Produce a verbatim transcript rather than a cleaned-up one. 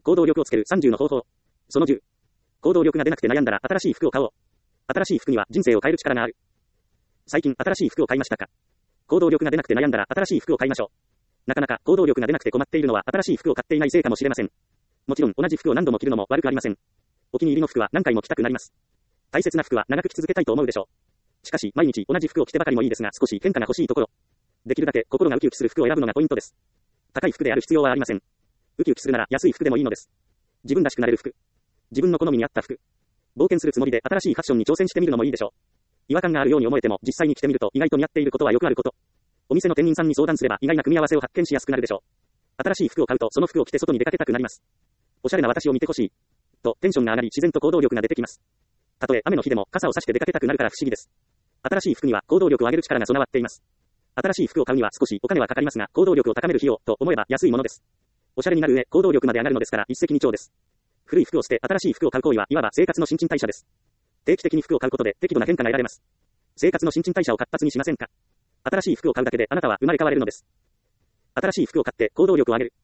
行動力をつけるさんじゅうの方法。そのじゅう。行動力が出なくて悩んだら新しい服を買おう。新しい服には人生を変える力がある。最近新しい服を買いましたか？行動力が出なくて悩んだら新しい服を買いましょう。なかなか行動力が出なくて困っているのは新しい服を買っていないせいかもしれません。もちろん同じ服を何度も着るのも悪くありません。お気に入りの服は何回も着たくなります。大切な服は長く着続けたいと思うでしょう。しかし毎日同じ服を着てばかりもいいですが少し変化が欲しいところ。できるだけ心がウキウキする服を選ぶのがポイントです。高い服である必要はありません。ウキウキするなら安い服でもいいのです。自分らしくなれる服。自分の好みに合った服。冒険するつもりで新しいファッションに挑戦してみるのもいいでしょう。違和感があるように思えても実際に着てみると意外と似合っていることはよくあること。お店の店員さんに相談すれば意外な組み合わせを発見しやすくなるでしょう。新しい服を買うとその服を着て外に出かけたくなります。おしゃれな私を見てほしい。とテンションが上がり自然と行動力が出てきます。たとえ雨の日でも傘を差して出かけたくなるから不思議です。新しい服には行動力を上げる力が備わっています。新しい服を買うには少しお金はかかりますが行動力を高める費用と思えば安いものです。おしゃれになる上行動力まで上がるのですから一石二鳥です。古い服を捨て新しい服を買う行為はいわば生活の新陳代謝です。定期的に服を買うことで適度な変化が得られます。生活の新陳代謝を活発にしませんか？新しい服を買うだけであなたは生まれ変われるのです。新しい服を買って行動力を上げる。